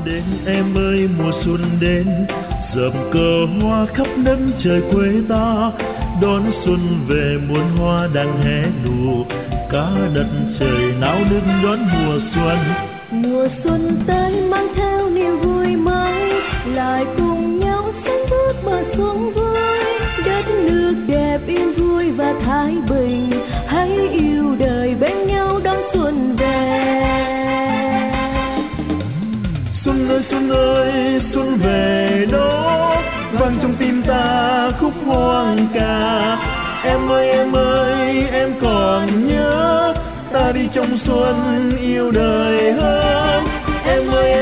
đến em ơi, mùa xuân đến, dợm cờ hoa khắp đất trời quê ta, đón xuân về muôn hoa đang hé nụ, cả đất trời náo nức đón mùa xuân. Mùa xuân tới mang theo niềm vui mới, lại cùng nhau sánh bước bờ xuân vui, đất nước đẹp yên vui và thái bình, hãy yêu đời bên nhau đón xuân về. Xuân ơi xuân ơi xuân về đó, vang trong tim ta khúc hoang ca. Em ơi em còn nhớ, ta đi trong xuân yêu đời hơn. Em ơi